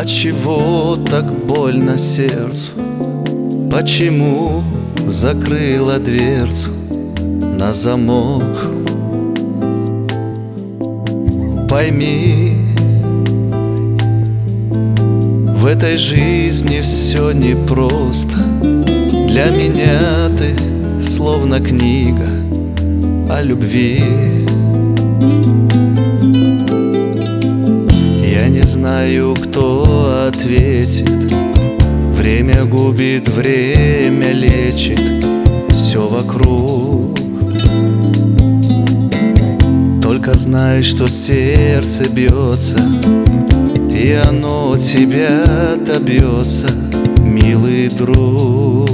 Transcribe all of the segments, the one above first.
Отчего так больно сердцу? Почему закрыла дверцу на замок? Пойми, в этой жизни все непросто. Для меня ты словно книга о любви. Я не знаю, кто ответит. Время губит, время лечит все вокруг. Только знай, что сердце бьется, и оно тебя добьется, милый друг,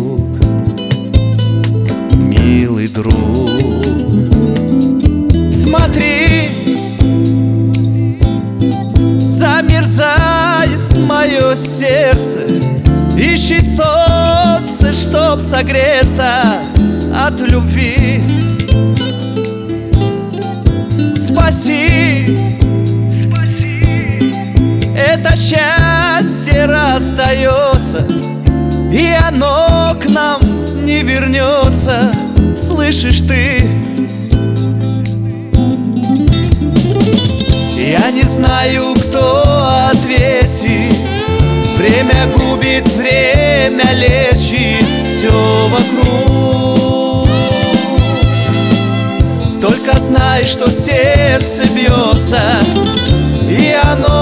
милый друг. Смотри, замерзает мое сердце, ищет солнце, чтоб согреться от любви. Спаси, это счастье расстается, и оно к нам не вернется. Слышишь ты? Я не знаю, кто ответит. Время губит, время лечит все вокруг. Только знай, что сердце бьется, и оно